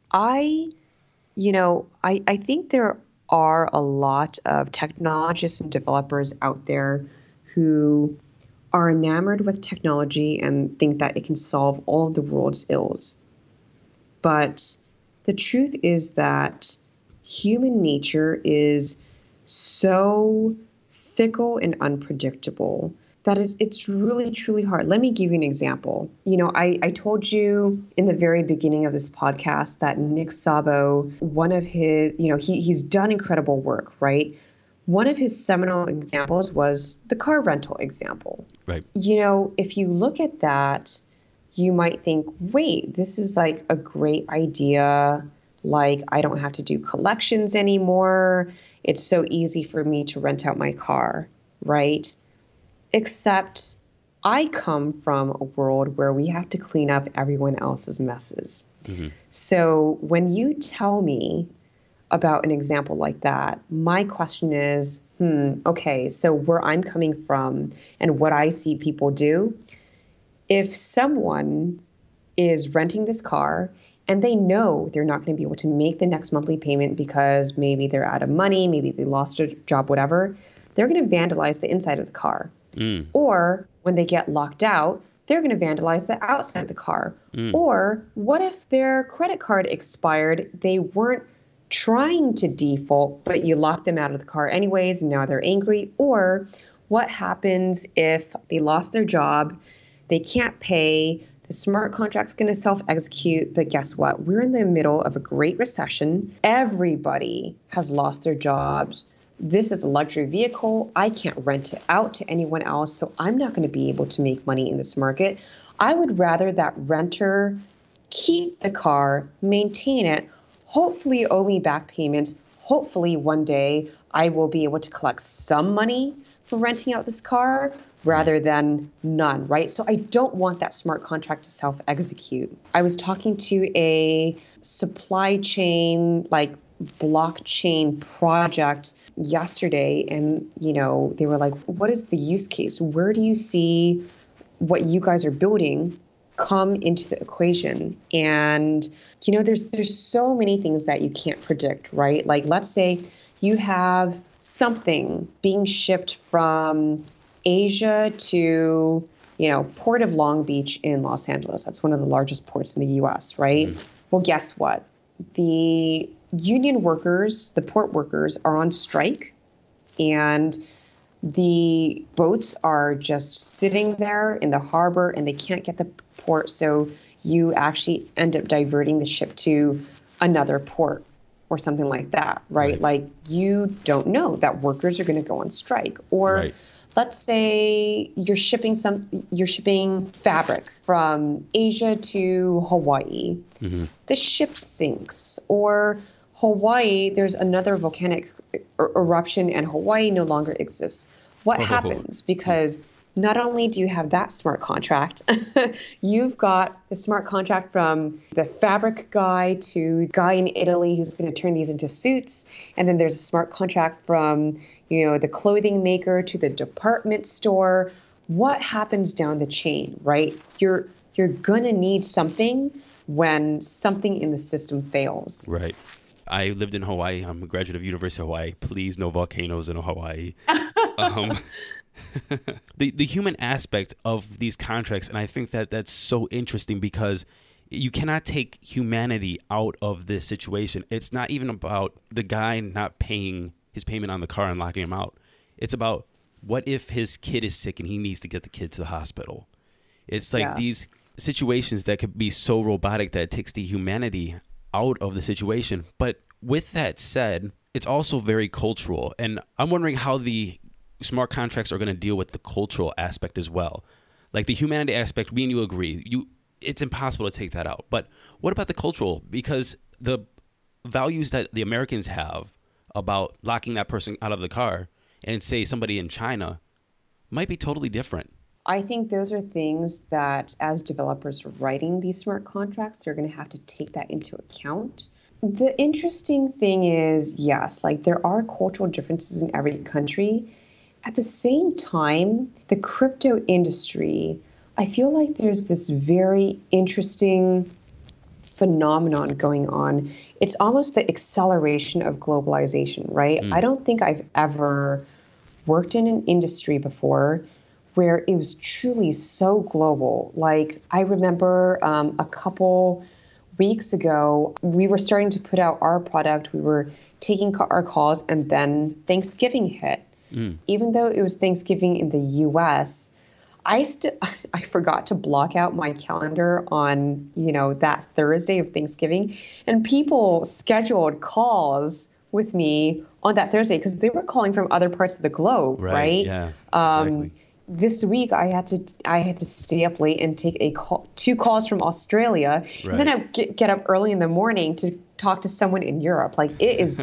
I think there are a lot of technologists and developers out there who are enamored with technology and think that it can solve all of the world's ills. But the truth is that human nature is so fickle and unpredictable that it's really, truly hard. Let me give you an example. I told you in the very beginning of this podcast that Nick Szabo, one of his, he's done incredible work, right? One of his seminal examples was the car rental example. Right. If you look at that, you might think, wait, this is like a great idea. Like, I don't have to do collections anymore. It's so easy for me to rent out my car, right? Except I come from a world where we have to clean up everyone else's messes. Mm-hmm. So when you tell me about an example like that, my question is, okay, so where I'm coming from and what I see people do, if someone is renting this car and they know they're not going to be able to make the next monthly payment because maybe they're out of money, maybe they lost their job, whatever, they're going to vandalize the inside of the car. Or when they get locked out, they're going to vandalize the outside of the car. Or what if their credit card expired? They weren't trying to default, but you locked them out of the car anyways, and now they're angry. Or what happens if they lost their job, they can't pay, the smart contract's going to self-execute, but guess what? We're in the middle of a great recession. Everybody has lost their jobs. This is a luxury vehicle. I can't rent it out to anyone else, so I'm not going to be able to make money in this market. I would rather that renter keep the car, maintain it, hopefully owe me back payments. Hopefully one day I will be able to collect some money for renting out this car rather than none, right? So I don't want that smart contract to self-execute. I was talking to a supply chain, blockchain project yesterday, and they were like, what is the use case? Where do you see what you guys are building come into the equation. And, there's so many things that you can't predict, right? Like, let's say you have something being shipped from Asia to, Port of Long Beach in Los Angeles. That's one of the largest ports in the US, right? Mm-hmm. Well, guess what? The union workers, the port workers, are on strike, and the boats are just sitting there in the harbor and they can't get the port. So you actually end up diverting the ship to another port or something like that, right? Like, you don't know that workers are going to go on strike. Or let's say you're shipping fabric from Asia to Hawaii. Mm-hmm. The ship sinks. Or Hawaii, there's another volcanic eruption and Hawaii no longer exists. What happens? Because not only do you have that smart contract, you've got the smart contract from the fabric guy to the guy in Italy who's going to turn these into suits. And then there's a smart contract from, the clothing maker to the department store. What happens down the chain, right? You're going to need something when something in the system fails. Right. I lived in Hawaii. I'm a graduate of University of Hawaii. Please, no volcanoes in Hawaii. The human aspect of these contracts, and I think that that's so interesting because you cannot take humanity out of this situation. It's not even about the guy not paying his payment on the car and locking him out. It's about, what if his kid is sick and he needs to get the kid to the hospital? It's like these situations that could be so robotic that it takes the humanity out of the situation. But with that said, it's also very cultural. And I'm wondering how the smart contracts are going to deal with the cultural aspect as well. Like the humanity aspect, me and you agree. It's impossible to take that out. But what about the cultural? Because the values that the Americans have about locking that person out of the car and say somebody in China might be totally different. I think those are things that as developers are writing these smart contracts, they're going to have to take that into account. The interesting thing is, yes, like there are cultural differences in every country. At the same time, the crypto industry, I feel like there's this very interesting phenomenon going on. It's almost the acceleration of globalization, right? I don't think I've ever worked in an industry before where it was truly so global. Like, I remember a couple weeks ago, we were starting to put out our product. We were taking our calls, and then Thanksgiving hit. Even though it was Thanksgiving in the U.S., I forgot to block out my calendar on, that Thursday of Thanksgiving, and people scheduled calls with me on that Thursday because they were calling from other parts of the globe, right? Yeah. Exactly. This week I had to stay up late and take two calls from Australia, and then I get up early in the morning to talk to someone in Europe. Like, it is,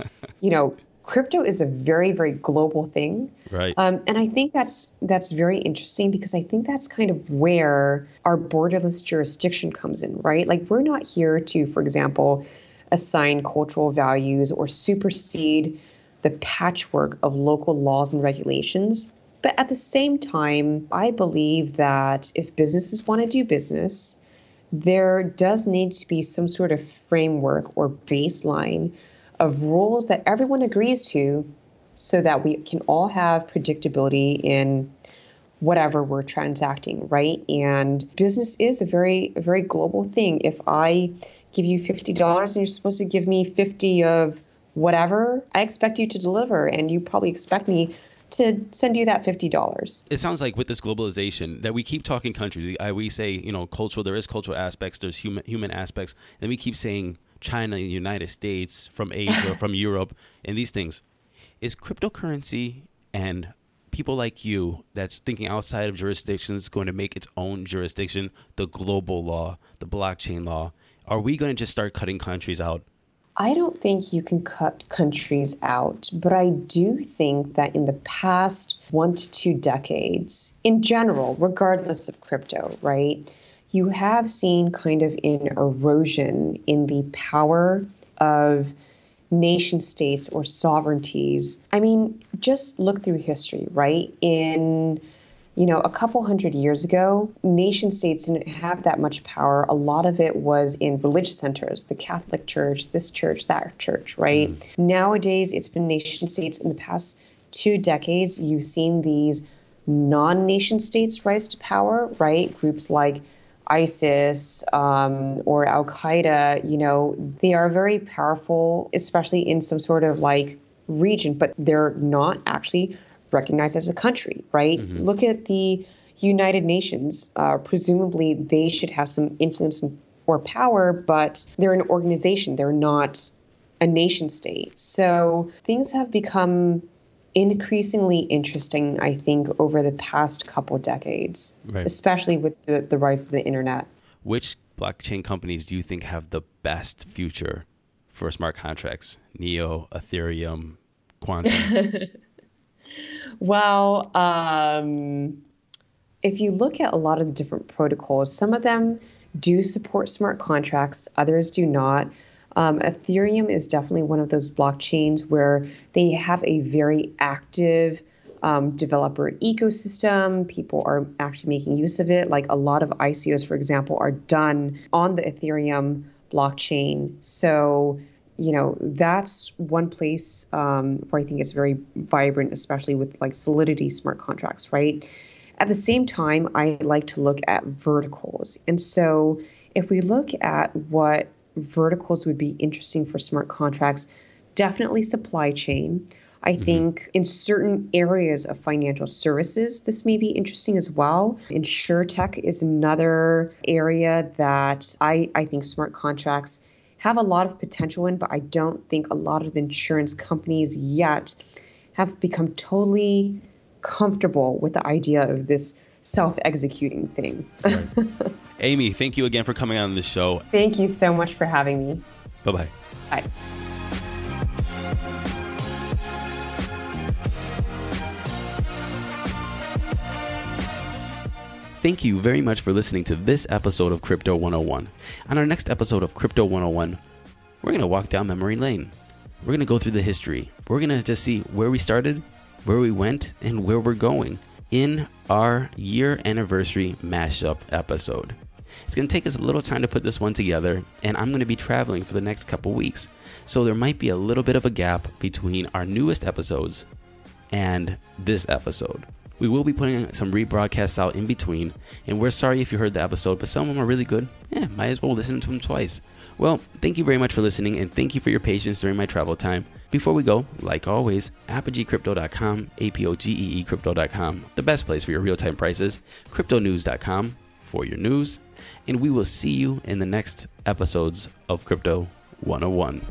crypto is a very, very global thing. Right. And I think that's very interesting because I think that's kind of where our borderless jurisdiction comes in, right? Like, we're not here to, for example, assign cultural values or supersede the patchwork of local laws and regulations. But at the same time, I believe that if businesses want to do business, there does need to be some sort of framework or baseline of rules that everyone agrees to so that we can all have predictability in whatever we're transacting, right? And business is a very global thing. If I give you $50 and you're supposed to give me 50 of whatever, I expect you to deliver, and you probably expect me to send you that $50. It sounds like with this globalization that we keep talking countries. We say, cultural, there is cultural aspects, there's human aspects, and we keep saying China, the United States, from Asia, from Europe, and these things. Is cryptocurrency and people like you that's thinking outside of jurisdictions going to make its own jurisdiction, the global law, the blockchain law? Are we going to just start cutting countries out? I don't think you can cut countries out, but I do think that in the past 1 to 2 decades, in general, regardless of crypto, right, you have seen kind of an erosion in the power of nation states or sovereignties. I mean, just look through history, right? In a couple hundred years ago, nation states didn't have that much power. A lot of it was in religious centers, the Catholic Church, this church, that church, right? Nowadays, it's been nation states. In the past 2 decades, you've seen these non-nation states rise to power, right? Groups like ISIS or Al-Qaeda, they are very powerful, especially in some sort of like region, but they're not actually recognized as a country, right? Look at the United Nations. Presumably, they should have some influence or power, but they're an organization. They're not a nation state. So things have become increasingly interesting, I think, over the past couple decades, especially with the rise of the internet. Which blockchain companies do you think have the best future for smart contracts? Neo, Ethereum, Quantum? Well, if you look at a lot of the different protocols, some of them do support smart contracts, others do not. Ethereum is definitely one of those blockchains where they have a very active developer ecosystem. People are actually making use of it. Like a lot of ICOs, for example, are done on the Ethereum blockchain. So, that's one place where I think it's very vibrant, especially with like Solidity smart contracts, right? At the same time, I like to look at verticals. And so if we look at what verticals would be interesting for smart contracts, definitely supply chain. I think in certain areas of financial services, this may be interesting as well. Insurtech is another area that I think smart contracts have a lot of potential in, but I don't think a lot of the insurance companies yet have become totally comfortable with the idea of this self-executing thing. Right. Amy, thank you again for coming on the show. Thank you so much for having me. Bye-bye. Bye. Thank you very much for listening to this episode of Crypto 101. On our next episode of Crypto 101, we're going to walk down memory lane. We're going to go through the history. We're going to just see where we started, where we went, and where we're going in our year anniversary mashup episode. It's going to take us a little time to put this one together, and I'm going to be traveling for the next couple weeks. So there might be a little bit of a gap between our newest episodes and this episode. We will be putting some rebroadcasts out in between, and we're sorry if you heard the episode, but some of them are really good. Might as well listen to them twice. Well, thank you very much for listening, and thank you for your patience during my travel time. Before we go, like always, apogeecrypto.com, APOGEE crypto.com, the best place for your real-time prices, cryptonews.com for your news, and we will see you in the next episodes of Crypto 101.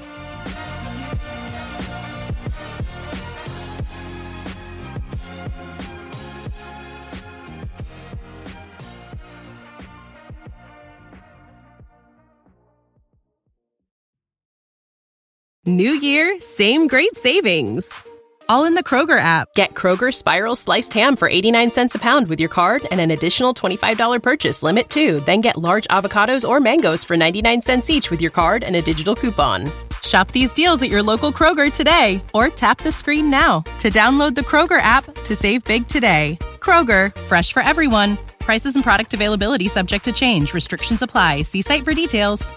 New year, same great savings. All in the Kroger app. Get Kroger Spiral Sliced Ham for 89 cents a pound with your card and an additional $25 purchase limit too. Then get large avocados or mangoes for 99 cents each with your card and a digital coupon. Shop these deals at your local Kroger today or tap the screen now to download the Kroger app to save big today. Kroger, fresh for everyone. Prices and product availability subject to change. Restrictions apply. See site for details.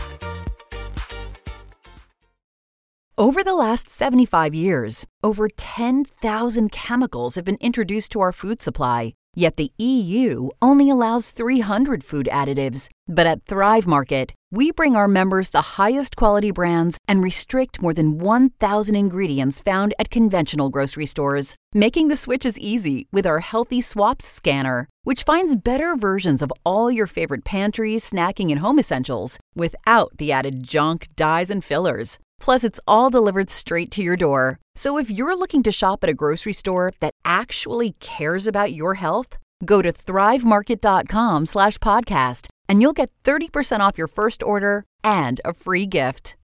Over the last 75 years, over 10,000 chemicals have been introduced to our food supply. Yet the EU only allows 300 food additives. But at Thrive Market, we bring our members the highest quality brands and restrict more than 1,000 ingredients found at conventional grocery stores. Making the switch is easy with our Healthy Swaps scanner, which finds better versions of all your favorite pantry, snacking, and home essentials without the added junk, dyes, and fillers. Plus, it's all delivered straight to your door. So if you're looking to shop at a grocery store that actually cares about your health, go to thrivemarket.com/podcast and you'll get 30% off your first order and a free gift.